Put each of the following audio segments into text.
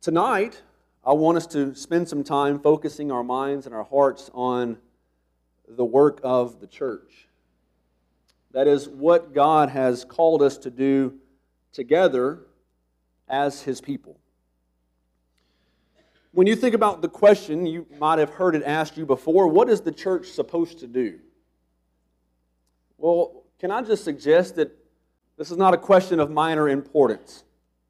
Tonight, I want us to spend some time focusing our minds and our hearts on the work of the church. That is, what God has called us to do together as His people. When you think about the question, you might have heard it asked you before, what is the church supposed to do? Well, can I just suggest that this is not a question of minor importance?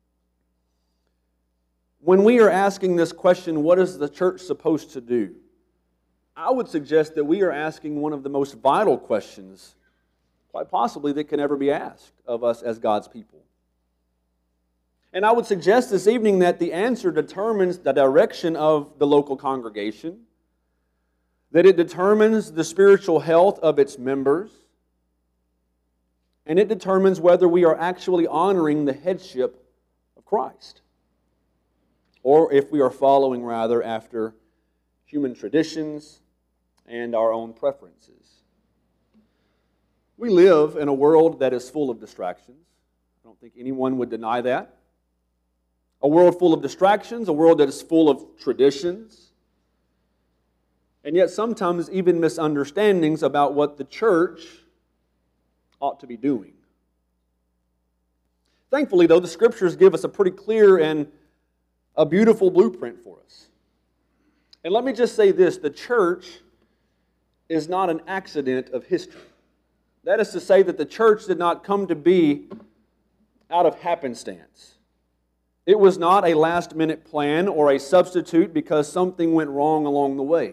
When we are asking this question, what is the church supposed to do? I would suggest that we are asking one of the most vital questions, quite possibly, that can ever be asked of us as God's people. And I would suggest this evening that the answer determines the direction of the local congregation, that it determines the spiritual health of its members, and it determines whether we are actually honoring the headship of Christ, or if we are following rather after human traditions and our own preferences. We live in a world that is full of distractions. I don't think anyone would deny that. A world full of distractions, a world that is full of traditions, and yet sometimes even misunderstandings about what the church ought to be doing. Thankfully, though, the Scriptures give us a pretty clear and a beautiful blueprint for us. And let me just say this, the church is not an accident of history. That is to say that the church did not come to be out of happenstance. It was not a last-minute plan or a substitute because something went wrong along the way.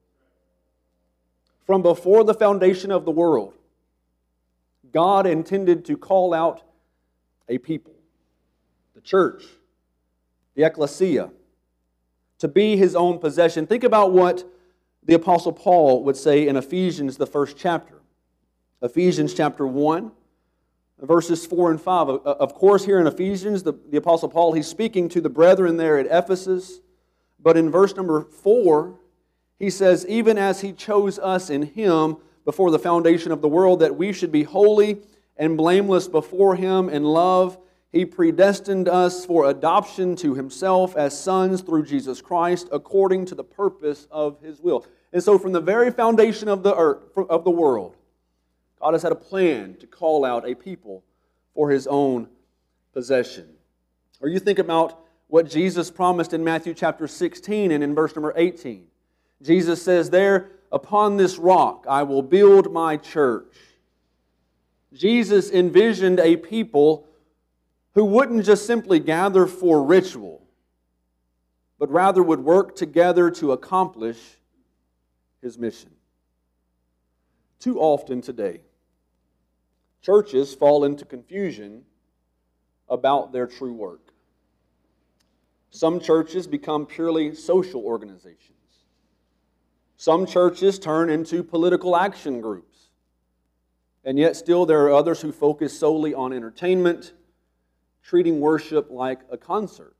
From before the foundation of the world, God intended to call out a people, the church, the ecclesia, to be His own possession. Think about what the Apostle Paul would say in Ephesians, the first chapter. Ephesians chapter 1, verses 4 and 5. Of course, here in Ephesians, the Apostle Paul, he's speaking to the brethren there at Ephesus. But in verse number 4, he says, even as He chose us in Him before the foundation of the world, that we should be holy and blameless before Him in love, He predestined us for adoption to Himself as sons through Jesus Christ, according to the purpose of His will. And so from the very foundation of the earth, of the world, God has had a plan to call out a people for His own possession. Or you think about what Jesus promised in Matthew chapter 16 and in verse number 18. Jesus says there, upon this rock I will build my church. Jesus envisioned a people who wouldn't just simply gather for ritual, but rather would work together to accomplish His mission. Too often today, churches fall into confusion about their true work. Some churches become purely social organizations. Some churches turn into political action groups. And yet still there are others who focus solely on entertainment, treating worship like a concert.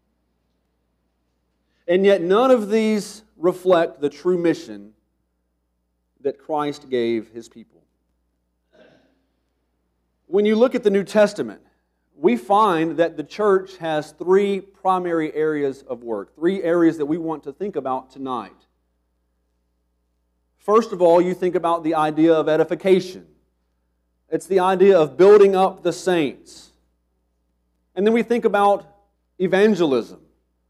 And yet none of these reflect the true mission that Christ gave His people. When you look at the New Testament, we find that the church has three primary areas of work, three areas that we want to think about tonight. First of all, you think about the idea of edification. It's the idea of building up the saints. And then we think about evangelism,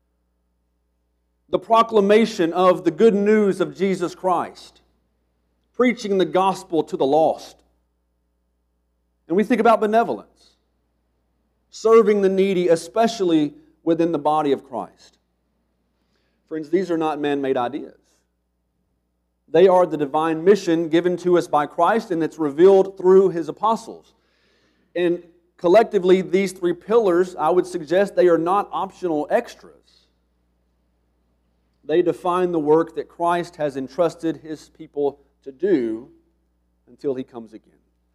the proclamation of the good news of Jesus Christ, preaching the gospel to the lost. And we think about benevolence, serving the needy, especially within the body of Christ. Friends, these are not man-made ideas. They are the divine mission given to us by Christ, and it's revealed through His apostles. And collectively, these three pillars, I would suggest they are not optional extras. They define the work that Christ has entrusted His people to do until He comes again.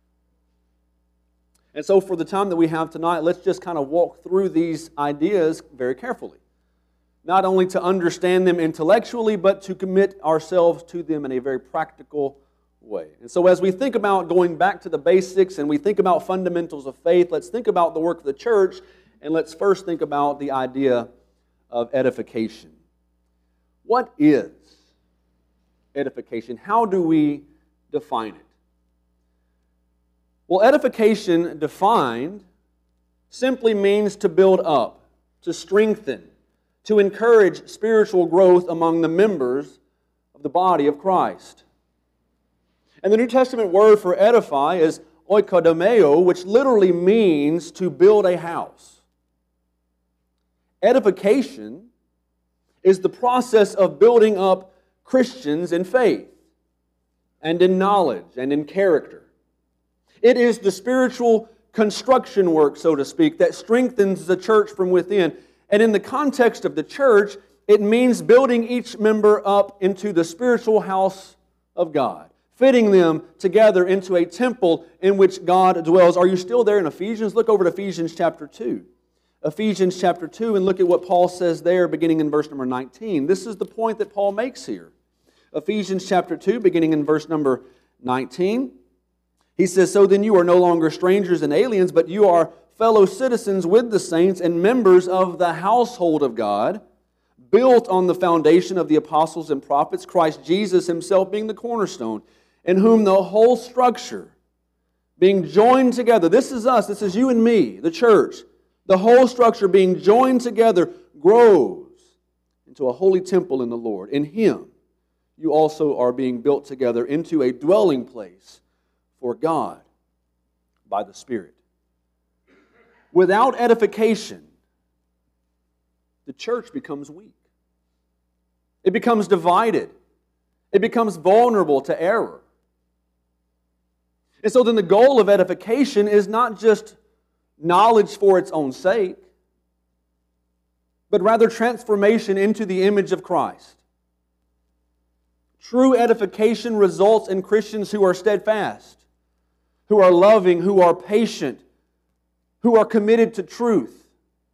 And so for the time that we have tonight, let's just kind of walk through these ideas very carefully. Not only to understand them intellectually, but to commit ourselves to them in a very practical way. And so as we think about going back to the basics and we think about fundamentals of faith, let's think about the work of the church, and let's first think about the idea of edification. What is edification? How do we define it? Well, edification defined simply means to build up, to strengthen, to encourage spiritual growth among the members of the body of Christ. And the New Testament word for edify is oikodomeo, which literally means to build a house. Edification is the process of building up Christians in faith and in knowledge and in character. It is the spiritual construction work, so to speak, that strengthens the church from within. And in the context of the church, it means building each member up into the spiritual house of God, fitting them together into a temple in which God dwells. Are you still there in Ephesians? Look over to Ephesians chapter 2. Ephesians chapter 2, and look at what Paul says there, beginning in verse number 19. This is the point that Paul makes here. Ephesians chapter 2, beginning in verse number 19. He says, "So then you are no longer strangers and aliens, but you are fellow citizens with the saints and members of the household of God, built on the foundation of the apostles and prophets, Christ Jesus Himself being the cornerstone, in whom the whole structure, being joined together," this is us, this is you and me, the church, the whole structure being joined together grows into a holy temple in the Lord. In Him you also are being built together into a dwelling place for God by the Spirit. Without edification, the church becomes weak. It becomes divided. It becomes vulnerable to error. And so then the goal of edification is not just knowledge for its own sake, but rather transformation into the image of Christ. True edification results in Christians who are steadfast, who are loving, who are patient, who are committed to truth.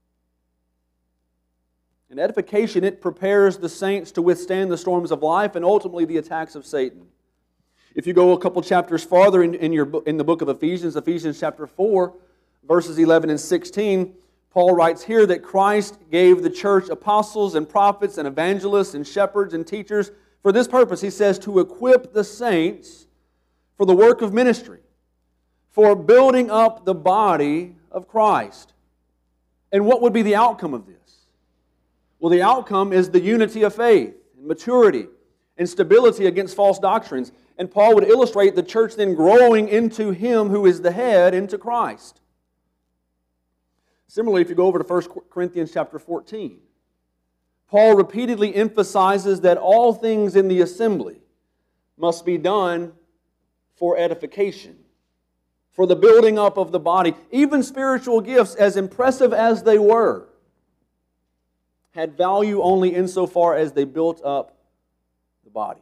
And edification, it prepares the saints to withstand the storms of life and ultimately the attacks of Satan. If you go a couple chapters farther in the book of Ephesians, Ephesians chapter 4, verses 11 and 16, Paul writes here that Christ gave the church apostles and prophets and evangelists and shepherds and teachers for this purpose. He says, to equip the saints for the work of ministry, for building up the body of Christ. And what would be the outcome of this? Well, the outcome is the unity of faith and maturity and stability against false doctrines. And Paul would illustrate the church then growing into Him who is the head, into Christ. Similarly, if you go over to 1 Corinthians chapter 14, Paul repeatedly emphasizes that all things in the assembly must be done for edification, for the building up of the body. Even spiritual gifts, as impressive as they were, had value only insofar as they built up the body.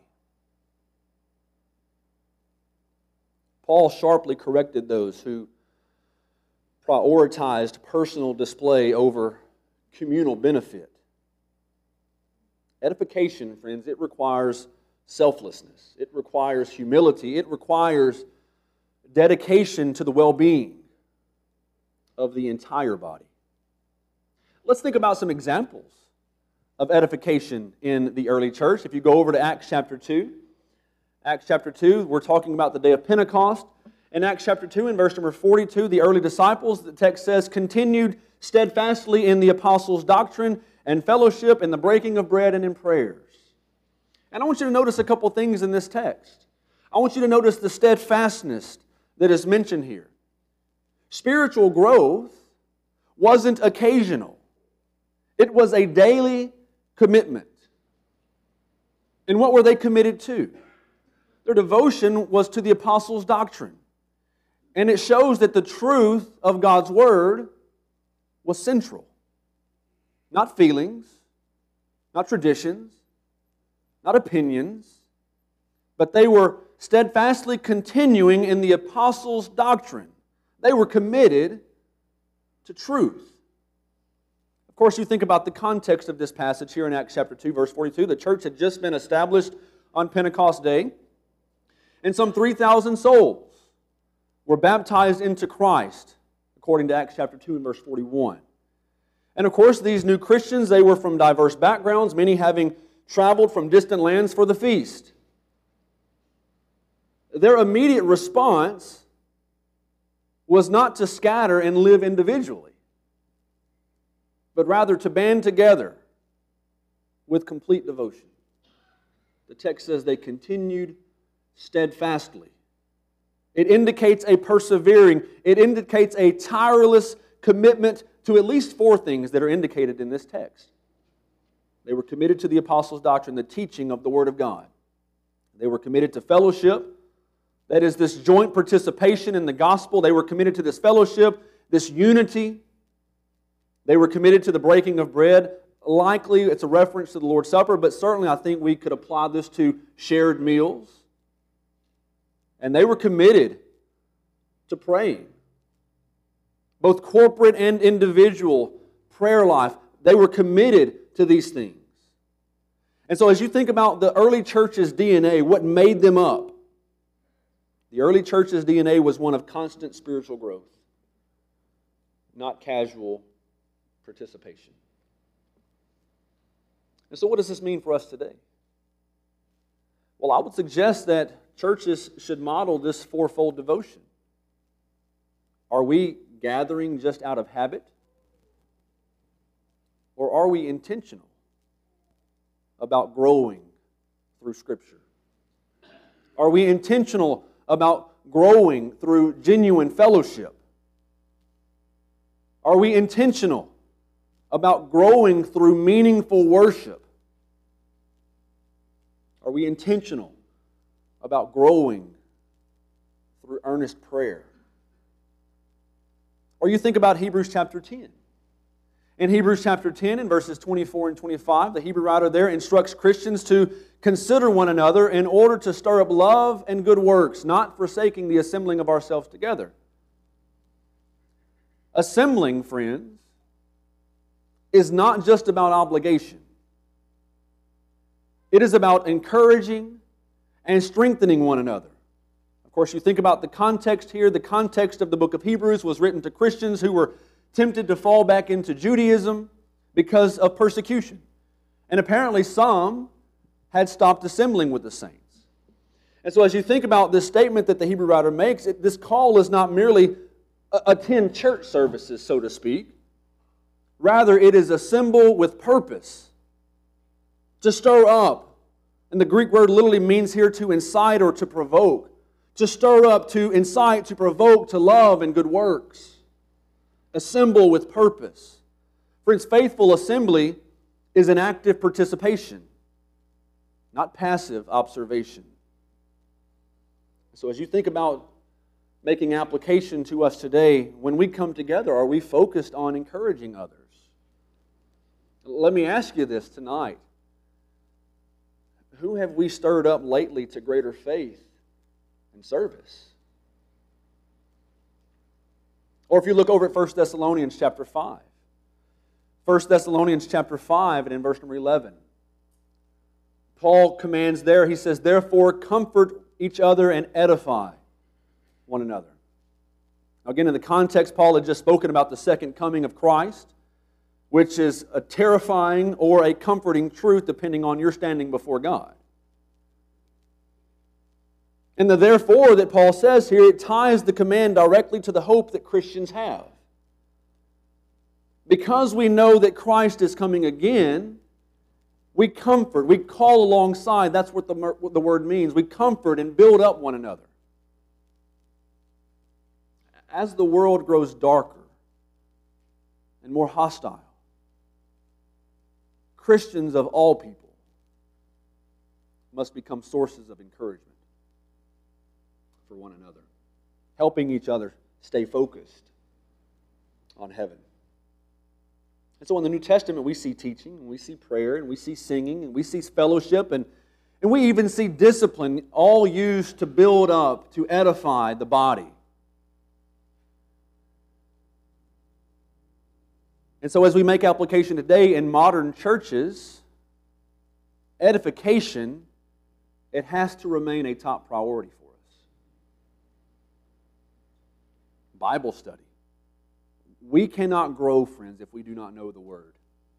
Paul sharply corrected those who prioritized personal display over communal benefit. Edification, friends, it requires selflessness. It requires humility. It requires dedication to the well-being of the entire body. Let's think about some examples of edification in the early church. If you go over to Acts chapter 2, Acts chapter 2, we're talking about the day of Pentecost. In Acts chapter 2, in verse number 42, the early disciples, the text says, continued steadfastly in the apostles' doctrine and fellowship, in the breaking of bread and in prayers. And I want you to notice a couple things in this text. I want you to notice the steadfastness that is mentioned here. Spiritual growth wasn't occasional. It was a daily commitment. And what were they committed to? Their devotion was to the apostles' doctrine. And it shows that the truth of God's Word was central. Not feelings, not traditions, not opinions, but they were steadfastly continuing in the apostles' doctrine. They were committed to truth. Of course, you think about the context of this passage here in Acts chapter 2, verse 42. The church had just been established on Pentecost Day, and some 3,000 souls were baptized into Christ, according to Acts chapter 2 and verse 41. And of course, these new Christians, they were from diverse backgrounds, many having traveled from distant lands for the feast. Their immediate response was not to scatter and live individually, but rather to band together with complete devotion. The text says they continued steadfastly. It indicates a persevering, it indicates a tireless commitment to at least four things that are indicated in this text. They were committed to the apostles' doctrine, the teaching of the Word of God. They were committed to fellowship, that is, this joint participation in the gospel. They were committed to this fellowship, this unity. They were committed to the breaking of bread. Likely it's a reference to the Lord's Supper, but certainly I think we could apply this to shared meals. And they were committed to praying. Both corporate and individual prayer life, they were committed to these things. And so as you think about the early church's DNA, what made them up? The early church's DNA was one of constant spiritual growth, not casual participation. And so what does this mean for us today? Well, I would suggest that churches should model this fourfold devotion. Are we gathering just out of habit? Or are we intentional about growing through Scripture? Are we intentional about growing through genuine fellowship? Are we intentional about growing through meaningful worship? Are we intentional about growing through earnest prayer? Or you think about Hebrews chapter 10. In Hebrews chapter 10, in verses 24 and 25, the Hebrew writer there instructs Christians to consider one another in order to stir up love and good works, not forsaking the assembling of ourselves together. Assembling, friends, is not just about obligation. It is about encouraging and strengthening one another. Of course, you think about the context here. The context of the book of Hebrews was written to Christians who were tempted to fall back into Judaism because of persecution. And apparently some had stopped assembling with the saints. And so as you think about this statement that the Hebrew writer makes, this call is not merely attend church services, so to speak. Rather, it is assemble with purpose, to stir up. And the Greek word literally means here to incite or to provoke. To stir up, to incite, to provoke, to love and good works. Assemble with purpose. Friends, faithful assembly is an active participation, not passive observation. So as you think about making application to us today, when we come together, are we focused on encouraging others? Let me ask you this tonight. Who have we stirred up lately to greater faith and service? Or if you look over at 1 Thessalonians chapter 5. 1 Thessalonians chapter 5 and in verse number 11. Paul commands there, he says, "Therefore comfort each other and edify one another." Now again, in the context, Paul had just spoken about the second coming of Christ, which is a terrifying or a comforting truth depending on your standing before God. And the therefore that Paul says here, it ties the command directly to the hope that Christians have. Because we know that Christ is coming again, we comfort, we call alongside, that's what the word means. We comfort and build up one another. As the world grows darker and more hostile, Christians of all people must become sources of encouragement for one another, helping each other stay focused on heaven. And so in the New Testament, we see teaching, and we see prayer, and we see singing, and we see fellowship, and we even see discipline, all used to build up, to edify the body. And so as we make application today in modern churches, edification, it has to remain a top priority for us. Bible study, We cannot grow, friends, if we do not know the Word.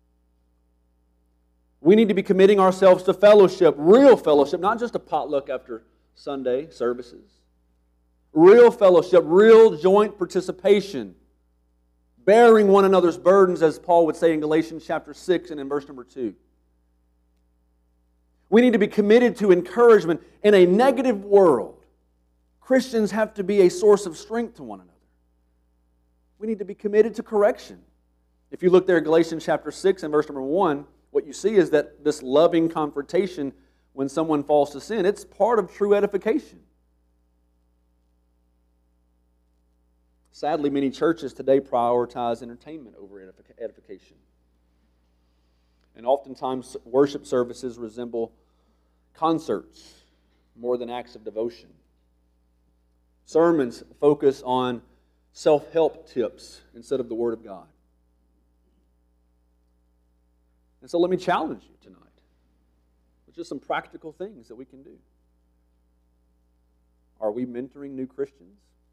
We need to be committing ourselves to fellowship, real fellowship, not just a potluck after Sunday services. Real fellowship, real joint participation, bearing one another's burdens, as Paul would say in Galatians chapter 6 and in verse number 2. We need to be committed to encouragement. In a negative world, Christians have to be a source of strength to one another. We need to be committed to correction. If you look there at Galatians chapter 6 and verse number 1, what you see is that this loving confrontation when someone falls to sin, it's part of true edification. Sadly, many churches today prioritize entertainment over edification. And oftentimes, worship services resemble concerts more than acts of devotion. Sermons focus on self-help tips instead of the Word of God. And so let me challenge you tonight with just some practical things that we can do. Are we mentoring new Christians?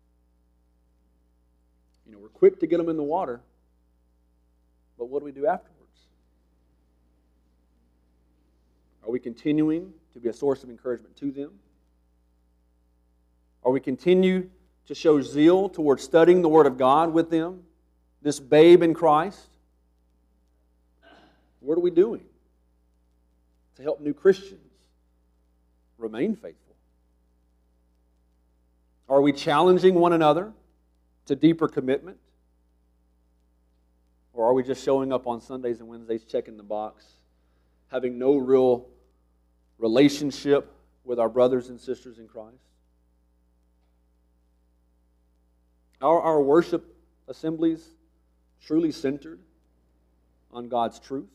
We're quick to get them in the water, but what do we do afterwards? Are we continuing to be a source of encouragement to them? Are we continue to show zeal towards studying the Word of God with them, this babe in Christ? What are we doing to help new Christians remain faithful? Are we challenging one another to deeper commitment? Or are we just showing up on Sundays and Wednesdays, checking the box, having no real relationship with our brothers and sisters in Christ? Are our worship assemblies truly centered on God's truth?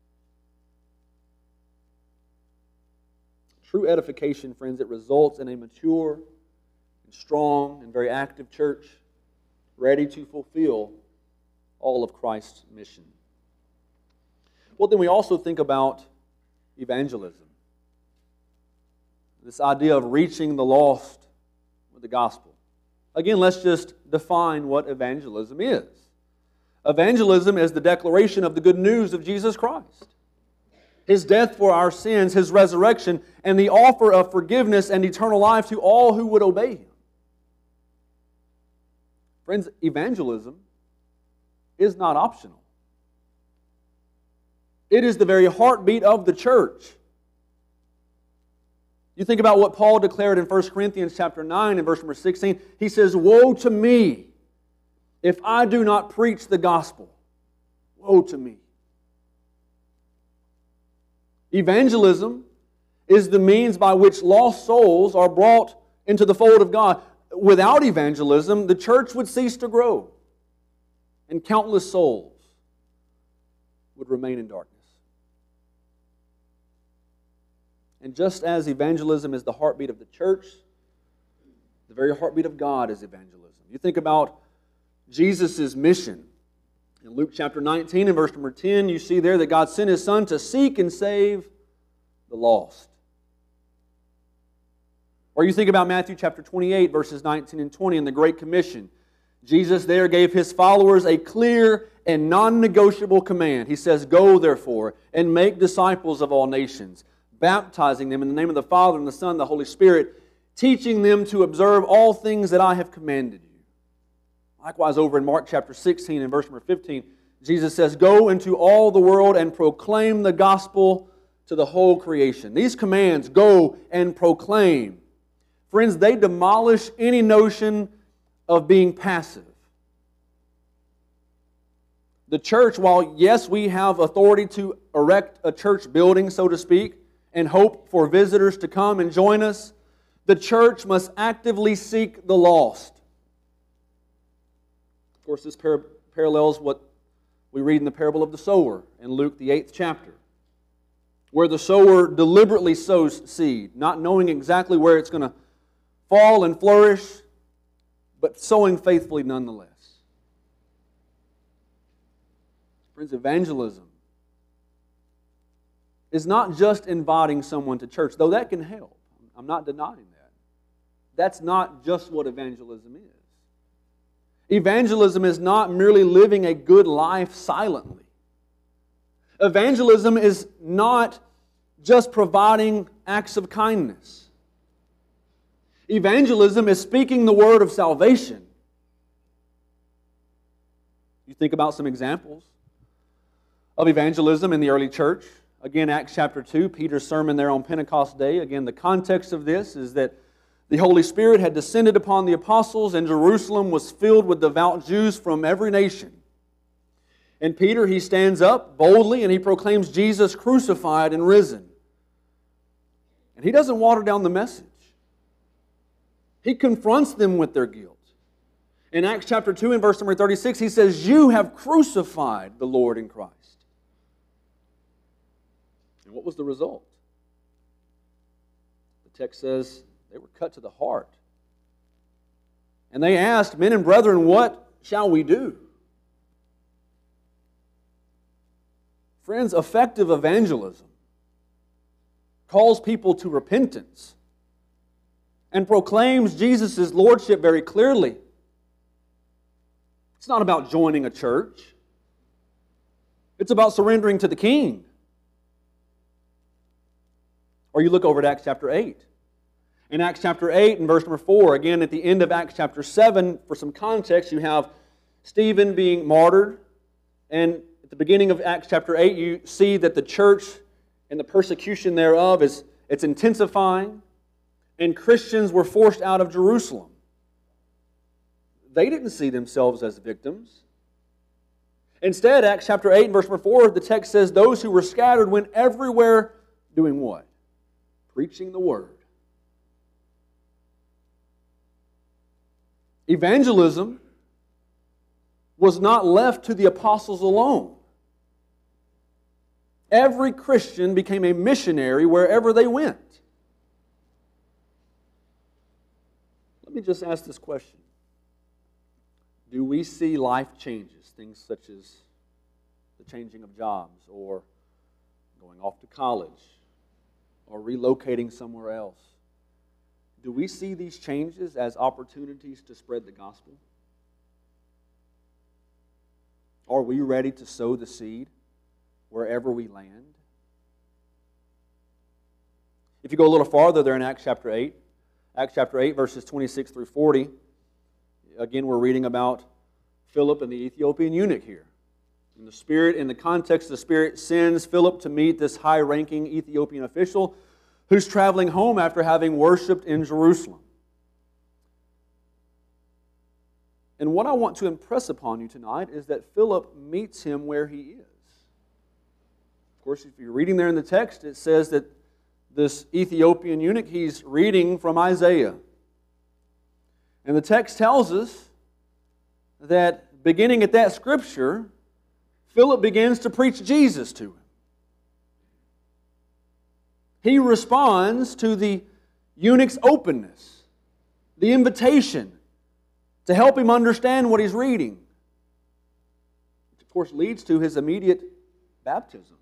True edification, friends, it results in a mature and strong and very active church ready to fulfill all of Christ's mission. Well, then we also think about evangelism. This idea of reaching the lost with the gospel. Again, let's just define what evangelism is. Evangelism is the declaration of the good news of Jesus Christ. His death for our sins, His resurrection, and the offer of forgiveness and eternal life to all who would obey Him. Friends, evangelism is not optional. It is the very heartbeat of the church. You think about what Paul declared in 1 Corinthians chapter 9 and verse number 16. He says, "Woe to me if I do not preach the gospel. Woe to me." Evangelism is the means by which lost souls are brought into the fold of God. Without evangelism, the church would cease to grow, and countless souls would remain in darkness. And just as evangelism is the heartbeat of the church, the very heartbeat of God is evangelism. You think about Jesus' mission. In Luke chapter 19 and verse number 10, you see there that God sent His Son to seek and save the lost. Or you think about Matthew chapter 28, verses 19 and 20, in the Great Commission. Jesus there gave His followers a clear and non-negotiable command. He says, "Go therefore and make disciples of all nations, baptizing them in the name of the Father and the Son and the Holy Spirit, teaching them to observe all things that I have commanded you." Likewise, over in Mark chapter 16 and verse number 15, Jesus says, "Go into all the world and proclaim the gospel to the whole creation." These commands, go and proclaim, friends, they demolish any notion of being passive. The church, while yes, we have authority to erect a church building, so to speak, and hope for visitors to come and join us, the church must actively seek the lost. Of course, this parallels what we read in the parable of the sower in Luke, the 8th chapter, where the sower deliberately sows seed, not knowing exactly where it's going to fall and flourish, but sowing faithfully nonetheless. Friends, evangelism is not just inviting someone to church, though that can help. I'm not denying that. That's not just what evangelism is. Evangelism is not merely living a good life silently. Evangelism is not just providing acts of kindness. Evangelism is speaking the word of salvation. You think about some examples of evangelism in the early church. Again, Acts chapter 2, Peter's sermon there on Pentecost Day. Again, the context of this is that the Holy Spirit had descended upon the apostles, and Jerusalem was filled with devout Jews from every nation. And Peter, he stands up boldly and he proclaims Jesus crucified and risen. And he doesn't water down the message. He confronts them with their guilt. In Acts chapter 2 and verse number 36, he says, "You have crucified the Lord in Christ." And what was the result? The text says they were cut to the heart. And they asked, "Men and brethren, what shall we do?" Friends, effective evangelism calls people to repentance and proclaims Jesus' lordship very clearly. It's not about joining a church. It's about surrendering to the King. Or you look over at Acts chapter 8. In Acts chapter 8 and verse number 4, again at the end of Acts chapter 7, for some context, you have Stephen being martyred. And at the beginning of Acts chapter 8, you see that the church and the persecution thereof it's intensifying. And Christians were forced out of Jerusalem. They didn't see themselves as victims. Instead, Acts chapter 8 and verse number 4, the text says, those who were scattered went everywhere doing what? Preaching the word. Evangelism was not left to the apostles alone. Every Christian became a missionary wherever they went. Let me just ask this question. Do we see life changes, things such as the changing of jobs or going off to college or relocating somewhere else? Do we see these changes as opportunities to spread the gospel? Are we ready to sow the seed wherever we land? If you go a little farther there in Acts chapter 8 verses 26 through 40, again we're reading about Philip and the Ethiopian eunuch here. In the context, the Spirit sends Philip to meet this high-ranking Ethiopian official who's traveling home after having worshipped in Jerusalem. And what I want to impress upon you tonight is that Philip meets him where he is. Of course, if you're reading there in the text, it says that this Ethiopian eunuch, he's reading from Isaiah. And the text tells us that beginning at that scripture, Philip begins to preach Jesus to him. He responds to the eunuch's openness, the invitation to help him understand what he's reading. Which, of course, leads to his immediate baptism.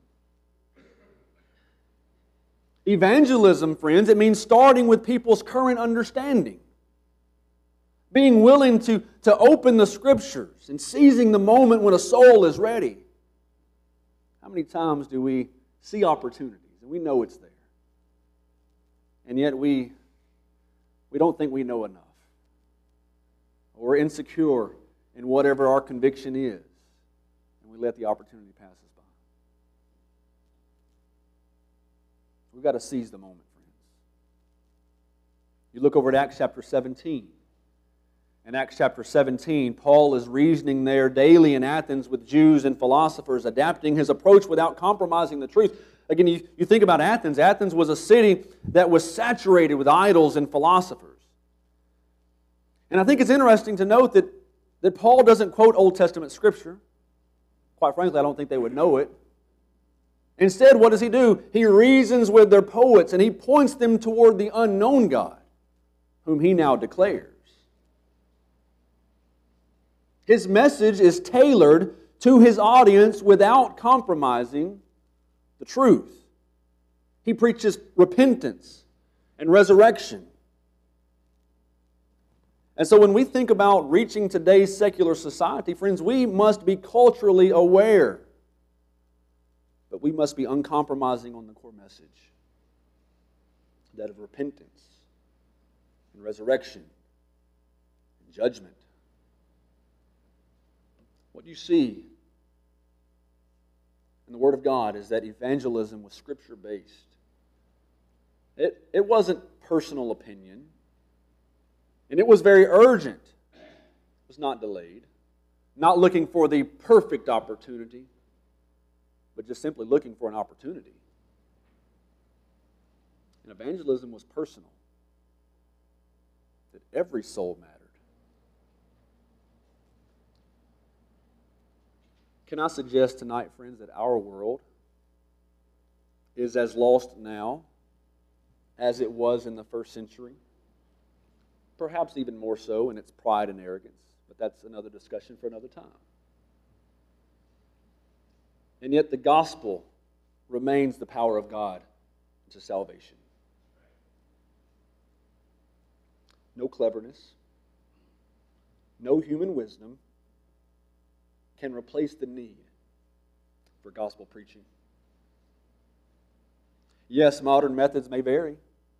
Evangelism, friends, it means starting with people's current understanding. Being willing to open the Scriptures and seizing the moment when a soul is ready. How many times do we see opportunities and we know it's there? And yet we don't think we know enough. We're insecure in whatever our conviction is. And we let the opportunity pass us by. We've got to seize the moment, friends. You look over at Acts chapter 17. In Acts chapter 17, Paul is reasoning there daily in Athens with Jews and philosophers, adapting his approach without compromising the truth. Again, you think about Athens. Athens was a city that was saturated with idols and philosophers. And I think it's interesting to note that Paul doesn't quote Old Testament Scripture. Quite frankly, I don't think they would know it. Instead, what does he do? He reasons with their poets and he points them toward the unknown God, whom he now declares. His message is tailored to his audience without compromising the truth. He preaches repentance and resurrection. And so when we think about reaching today's secular society, friends, we must be culturally aware. But we must be uncompromising on the core message, that of repentance and resurrection and judgment. What you see in the Word of God is that evangelism was Scripture-based. It wasn't personal opinion. And it was very urgent. It was not delayed. Not looking for the perfect opportunity, but just simply looking for an opportunity. And evangelism was personal. That every soul mattered. Can I suggest tonight, friends, that our world is as lost now as it was in the first century? Perhaps even more so in its pride and arrogance, but that's another discussion for another time. And yet the gospel remains the power of God to salvation. No cleverness, no human wisdom can replace the need for gospel preaching. Yes, modern methods may vary.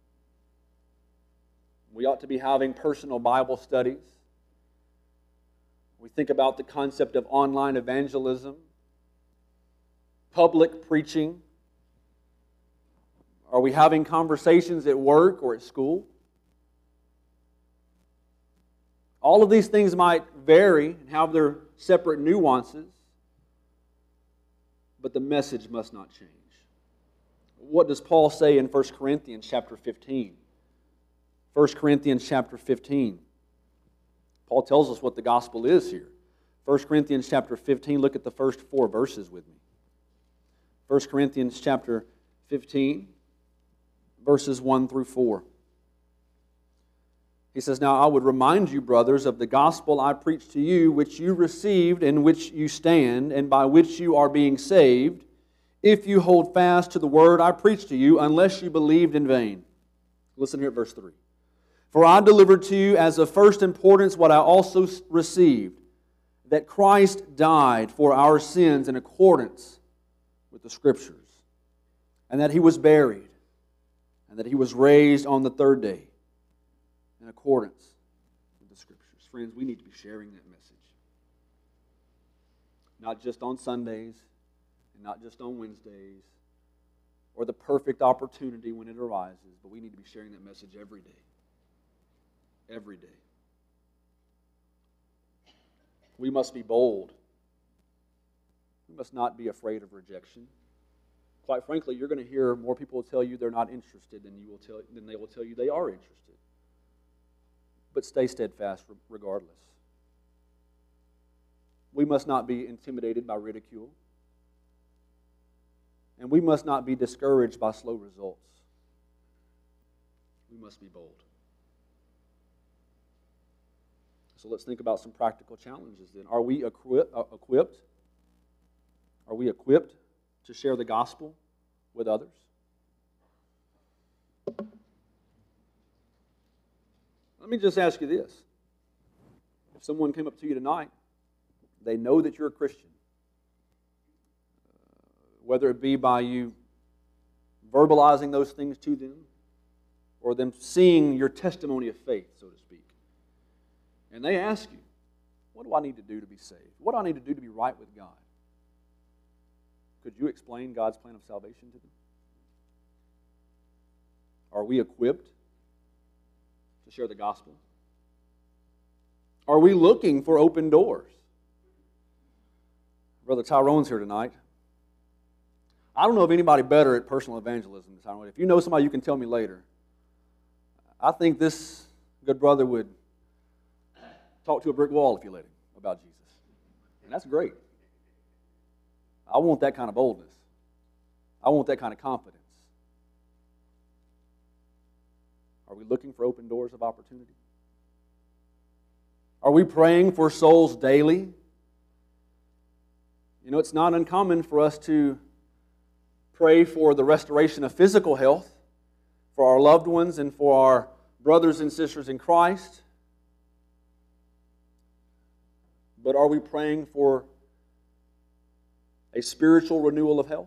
We ought to be having personal Bible studies. We think about the concept of online evangelism, public preaching. Are we having conversations at work or at school? All of these things might vary and have their separate nuances, but the message must not change. What does Paul say in 1 Corinthians chapter 15? 1 Corinthians chapter 15. Paul tells us what the gospel is here. 1 Corinthians chapter 15, look at the first 4 verses with me. 1 Corinthians chapter 15, verses 1 through 4. He says, "Now I would remind you, brothers, of the gospel I preached to you, which you received, in which you stand, and by which you are being saved, if you hold fast to the word I preached to you, unless you believed in vain." Listen here at verse 3. "For I delivered to you as of first importance what I also received, that Christ died for our sins in accordance with the Scriptures, and that He was buried, and that He was raised on the third day in accordance with the Scriptures." Friends, we need to be sharing that message. Not just on Sundays, and not just on Wednesdays, or the perfect opportunity when it arises, but we need to be sharing that message every day. Every day. We must be bold. We must not be afraid of rejection. Quite frankly, you're going to hear more people tell you they're not interested than they will tell you they are interested. But stay steadfast regardless. We must not be intimidated by ridicule. And we must not be discouraged by slow results. We must be bold. So let's think about some practical challenges then. Are we equipped? Are we equipped to share the gospel with others? Let me just ask you this. If someone came up to you tonight, they know that you're a Christian, whether it be by you verbalizing those things to them or them seeing your testimony of faith, so to speak, and they ask you, what do I need to do to be saved? What do I need to do to be right with God? Could you explain God's plan of salvation to them? Are we equipped to share the gospel? Are we looking for open doors? Brother Tyrone's here tonight. I don't know of anybody better at personal evangelism than Tyrone. If you know somebody, you can tell me later. I think this good brother would talk to a brick wall if you let him about Jesus. And that's great. I want that kind of boldness. I want that kind of confidence. Are we looking for open doors of opportunity? Are we praying for souls daily? You know, it's not uncommon for us to pray for the restoration of physical health, for our loved ones and for our brothers and sisters in Christ. but are we praying for a spiritual renewal of health?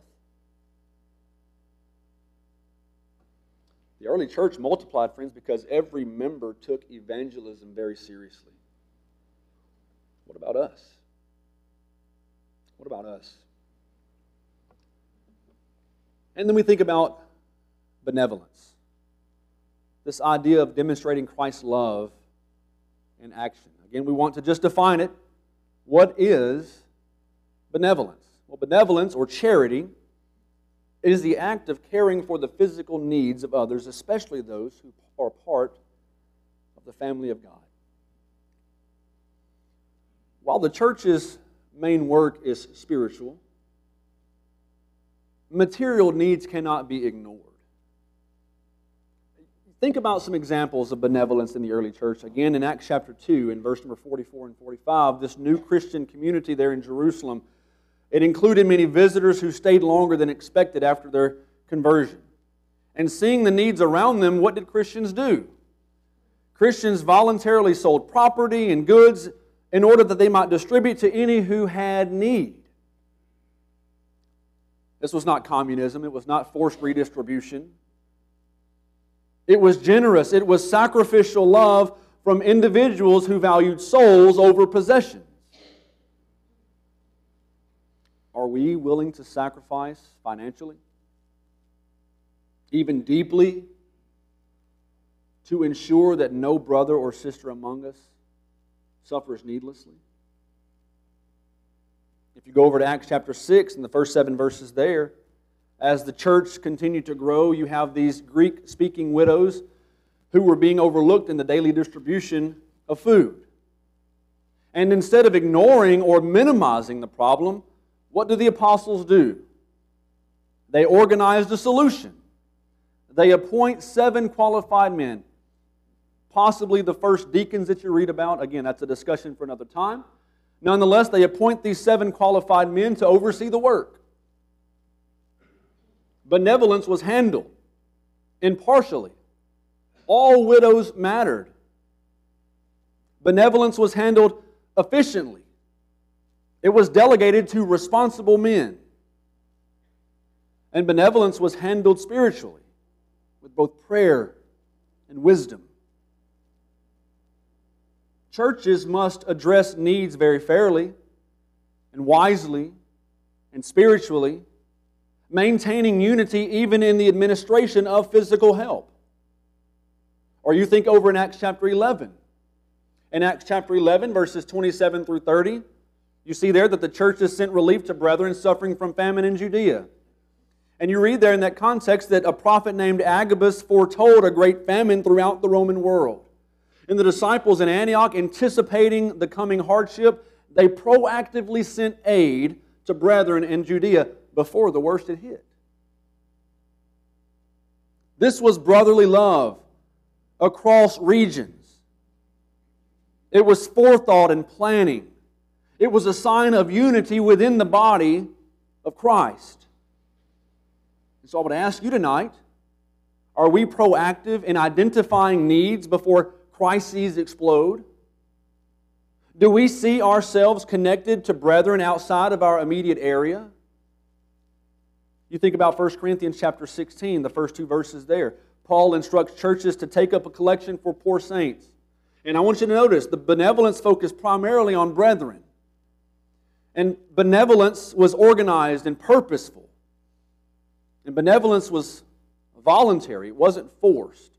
The early church multiplied, friends, because every member took evangelism very seriously. What about us? What about us? And then we think about benevolence. This idea of demonstrating Christ's love in action. Again, we want to just define it. What is benevolence? Well, benevolence or charity is the act of caring for the physical needs of others, especially those who are part of the family of God. While the church's main work is spiritual, material needs cannot be ignored. Think about some examples of benevolence in the early church. Again, in Acts chapter 2, in verse number 44 and 45, this new Christian community there in Jerusalem, it included many visitors who stayed longer than expected after their conversion. And seeing the needs around them, what did Christians do? Christians voluntarily sold property and goods in order that they might distribute to any who had need. This was not communism. It was not forced redistribution. It was generous. It was sacrificial love from individuals who valued souls over possessions. Are we willing to sacrifice financially, even deeply, to ensure that no brother or sister among us suffers needlessly? If you go over to Acts chapter 6 and the first 7 verses there, as the church continued to grow, you have these Greek-speaking widows who were being overlooked in the daily distribution of food. And instead of ignoring or minimizing the problem, what do the apostles do? They organized a solution. They appoint 7 qualified men, possibly the first deacons that you read about. Again, that's a discussion for another time. Nonetheless, they appoint these 7 qualified men to oversee the work. Benevolence was handled impartially. All widows mattered. Benevolence was handled efficiently. It was delegated to responsible men. And benevolence was handled spiritually, with both prayer and wisdom. Churches must address needs very fairly and wisely and spiritually, maintaining unity even in the administration of physical help. Or you think over in Acts chapter 11. In Acts chapter 11, verses 27 through 30, you see there that the churches sent relief to brethren suffering from famine in Judea. And you read there in that context that a prophet named Agabus foretold a great famine throughout the Roman world. And the disciples in Antioch, anticipating the coming hardship, they proactively sent aid to brethren in Judea before the worst had hit. This was brotherly love across regions. It was forethought and planning. It was a sign of unity within the body of Christ. And so I would ask you tonight, are we proactive in identifying needs before crises explode? Do we see ourselves connected to brethren outside of our immediate area? You think about 1 Corinthians chapter 16, the first 2 verses there. Paul instructs churches to take up a collection for poor saints. And I want you to notice, the benevolence focused primarily on brethren. And benevolence was organized and purposeful. And benevolence was voluntary. It wasn't forced.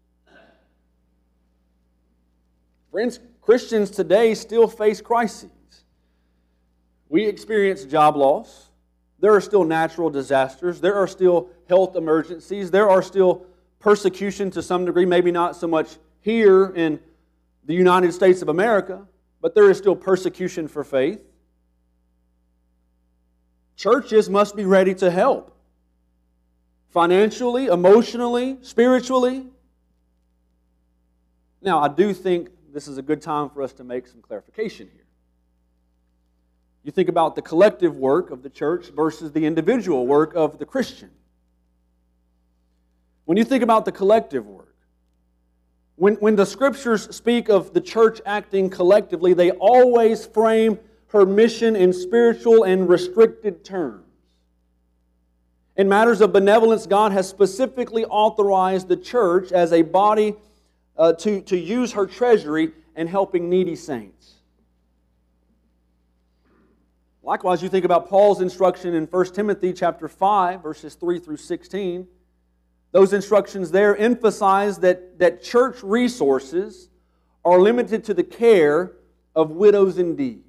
Friends, Christians today still face crises. We experience job loss. There are still natural disasters. There are still health emergencies. There are still persecution to some degree, maybe not so much here in the United States of America, but there is still persecution for faith. Churches must be ready to help. Financially, emotionally, spiritually. Now, I do think this is a good time for us to make some clarification here. You think about the collective work of the church versus the individual work of the Christian. When you think about the collective work, when the Scriptures speak of the church acting collectively, they always frame her mission in spiritual and restricted terms. In matters of benevolence, God has specifically authorized the church as a body to use her treasury in helping needy saints. Likewise, you think about Paul's instruction in 1 Timothy chapter 5, verses 3 through 16. Those instructions there emphasize that church resources are limited to the care of widows indeed.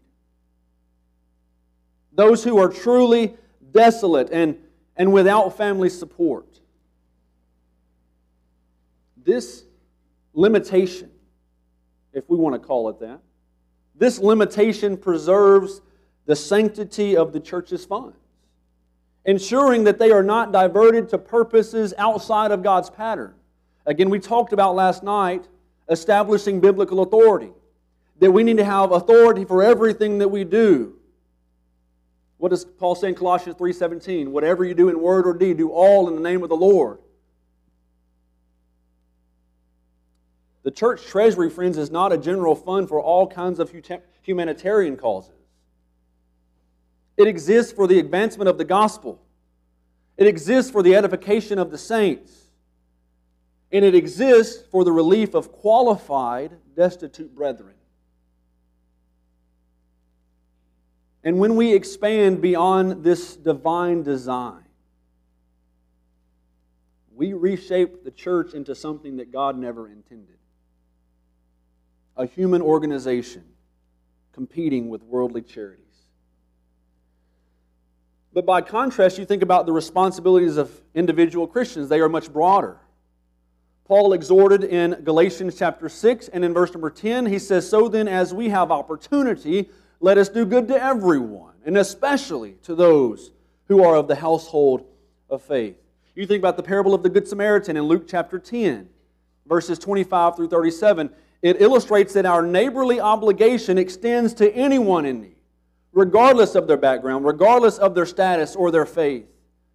Those who are truly desolate and without family support. This limitation, if we want to call it that, this limitation preserves the sanctity of the church's funds, ensuring that they are not diverted to purposes outside of God's pattern. Again, we talked about last night establishing biblical authority, that we need to have authority for everything that we do. What does Paul say in Colossians 3:17? Whatever you do in word or deed, do all in the name of the Lord. The church treasury, friends, is not a general fund for all kinds of humanitarian causes. It exists for the advancement of the gospel. It exists for the edification of the saints. And it exists for the relief of qualified, destitute brethren. And when we expand beyond this divine design, we reshape the church into something that God never intended. A human organization competing with worldly charities. But by contrast, you think about the responsibilities of individual Christians. They are much broader. Paul exhorted in Galatians chapter 6 and in verse number 10, he says, "So then, as we have opportunity, let us do good to everyone, and especially to those who are of the household of faith." You think about the parable of the Good Samaritan in Luke chapter 10, verses 25 through 37. It illustrates that our neighborly obligation extends to anyone in need, regardless of their background, regardless of their status or their faith.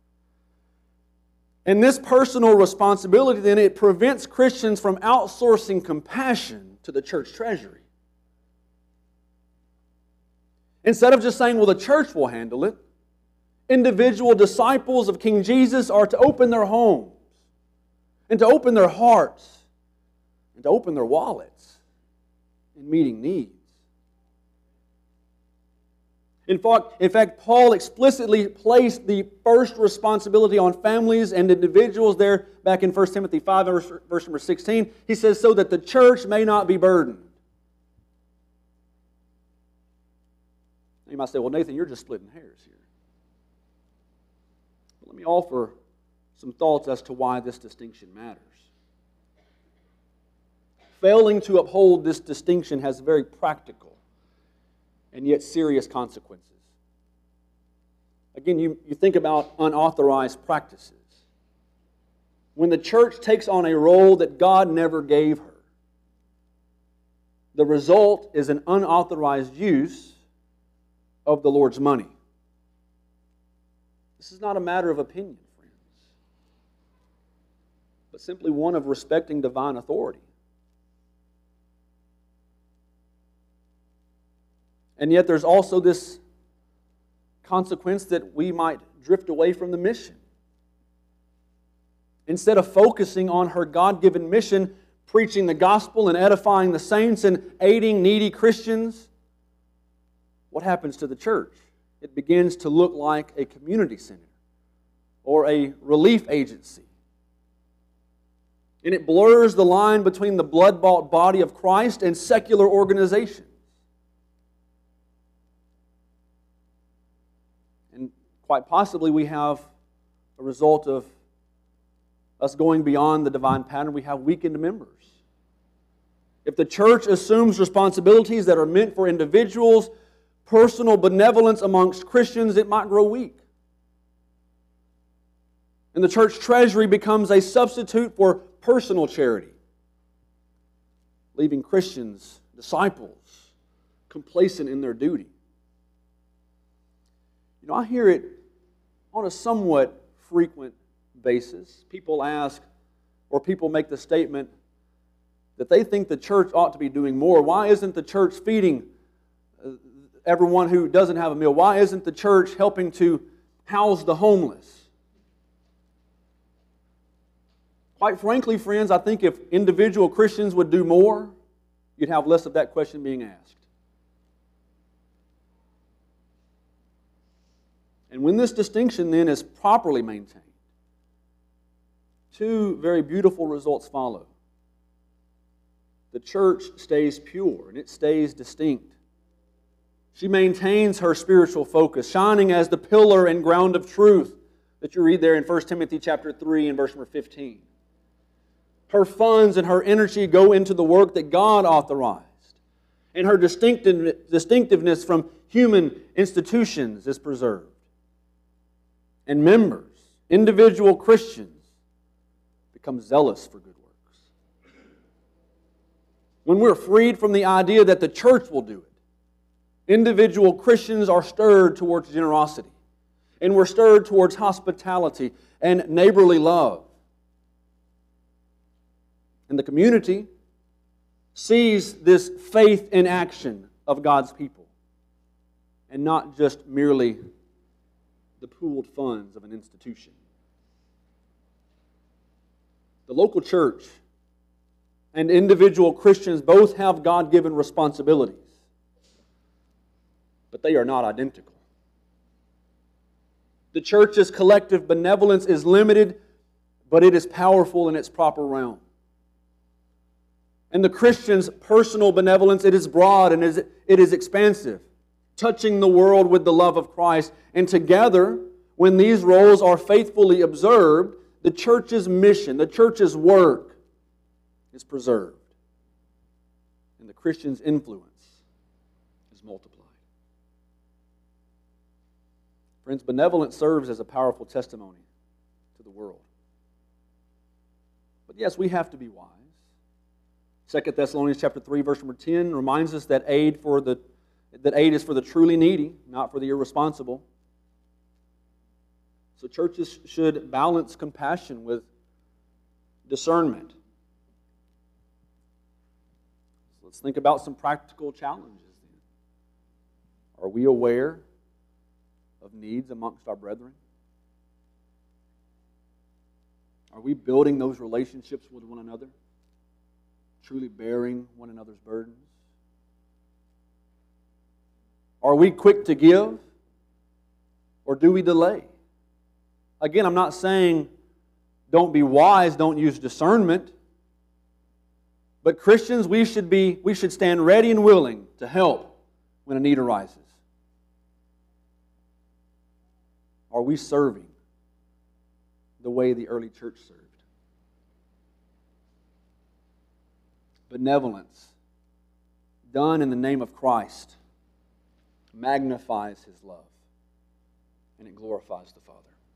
And this personal responsibility, then, it prevents Christians from outsourcing compassion to the church treasury. Instead of just saying, well, the church will handle it, individual disciples of King Jesus are to open their homes and to open their hearts and to open their wallets in meeting needs. In fact, Paul explicitly placed the first responsibility on families and individuals there back in 1 Timothy 5, verse number 16. He says, so that the church may not be burdened. You might say, well, Nathan, you're just splitting hairs here. Let me offer some thoughts as to why this distinction matters. Failing to uphold this distinction has very practical and yet serious consequences. Again, you think about unauthorized practices. When the church takes on a role that God never gave her, the result is an unauthorized use of the Lord's money. This is not a matter of opinion, friends, but simply one of respecting divine authority. And yet there's also this consequence that we might drift away from the mission. Instead of focusing on her God-given mission, preaching the gospel and edifying the saints and aiding needy Christians, what happens to the church? It begins to look like a community center or a relief agency. And it blurs the line between the blood-bought body of Christ and secular organizations. And quite possibly we have a result of us going beyond the divine pattern. We have weakened members. If the church assumes responsibilities that are meant for individuals, personal benevolence amongst Christians, it might grow weak. And the church treasury becomes a substitute for personal charity, leaving Christians, disciples, complacent in their duty. You know, I hear it on a somewhat frequent basis. People ask, or people make the statement that they think the church ought to be doing more. Why isn't the church feeding everyone who doesn't have a meal? Why isn't the church helping to house the homeless? Quite frankly, friends, I think if individual Christians would do more, you'd have less of that question being asked. And when this distinction then is properly maintained, two very beautiful results follow. The church stays pure and it stays distinct. She maintains her spiritual focus, shining as the pillar and ground of truth that you read there in 1 Timothy chapter 3 and verse number 15. Her funds and her energy go into the work that God authorized. And her distinctiveness from human institutions is preserved. And members, individual Christians, become zealous for good works. When we're freed from the idea that the church will do it, individual Christians are stirred towards generosity. And we're stirred towards hospitality and neighborly love. And the community sees this faith in action of God's people and not just merely the pooled funds of an institution. The local church and individual Christians both have God-given responsibilities, but they are not identical. The church's collective benevolence is limited, but it is powerful in its proper realm. And the Christian's personal benevolence, it is broad and it is expansive, touching the world with the love of Christ. And together, when these roles are faithfully observed, the church's mission, the church's work is preserved. And the Christian's influence is multiplied. Friends, benevolence serves as a powerful testimony to the world. But yes, we have to be wise. 2 Thessalonians chapter 3, verse number 10 reminds us that aid is for the truly needy, not for the irresponsible. So churches should balance compassion with discernment. So let's think about some practical challenges then. Are we aware of needs amongst our brethren? Are we building those relationships with one another? Truly bearing one another's burdens? Are we quick to give, or do we delay? Again, I'm not saying don't be wise, don't use discernment. But Christians, we should stand ready and willing to help when a need arises. Are we serving the way the early church served? Benevolence, done in the name of Christ, magnifies His love, and it glorifies the Father.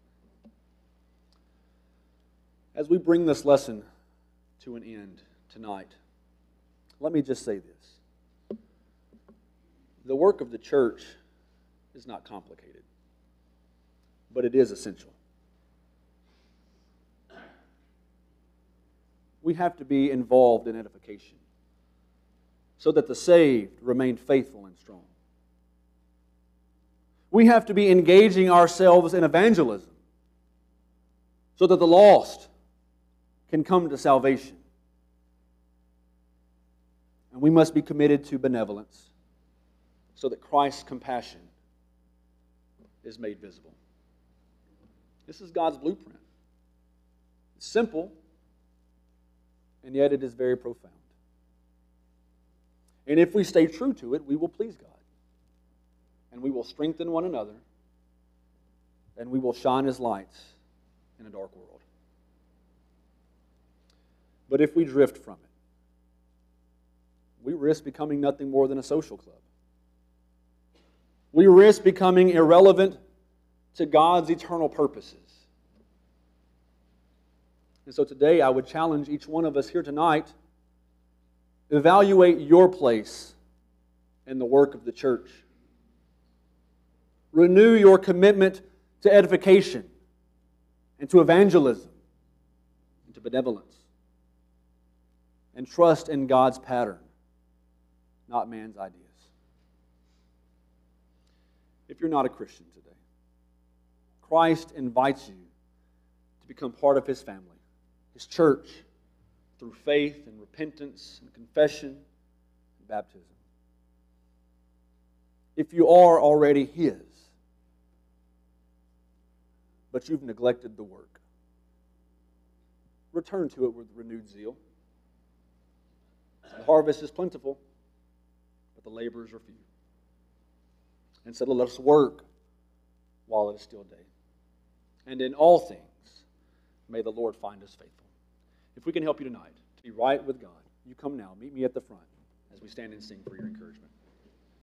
As we bring this lesson to an end tonight, let me just say this. The work of the church is not complicated, but it is essential. We have to be involved in edification so that the saved remain faithful and strong. We have to be engaging ourselves in evangelism so that the lost can come to salvation. And we must be committed to benevolence so that Christ's compassion is made visible. This is God's blueprint. It's simple, and yet it is very profound. And if we stay true to it, we will please God. And we will strengthen one another, and we will shine His lights in a dark world. But if we drift from it, we risk becoming nothing more than a social club. We risk becoming irrelevant to God's eternal purposes. And so today I would challenge each one of us here tonight, evaluate your place in the work of the church. Renew your commitment to edification and to evangelism and to benevolence. And trust in God's pattern, not man's ideas. if you're not a Christian today. Christ invites you to become part of His family, His church, through faith and repentance and confession and baptism. If you are already His, but you've neglected the work, return to it with renewed zeal. The harvest is plentiful, but the laborers are few. And so let us work while it is still day. And in all things, may the Lord find us faithful. If we can help you tonight to be right with God, you come now. Meet me at the front as we stand and sing for your encouragement.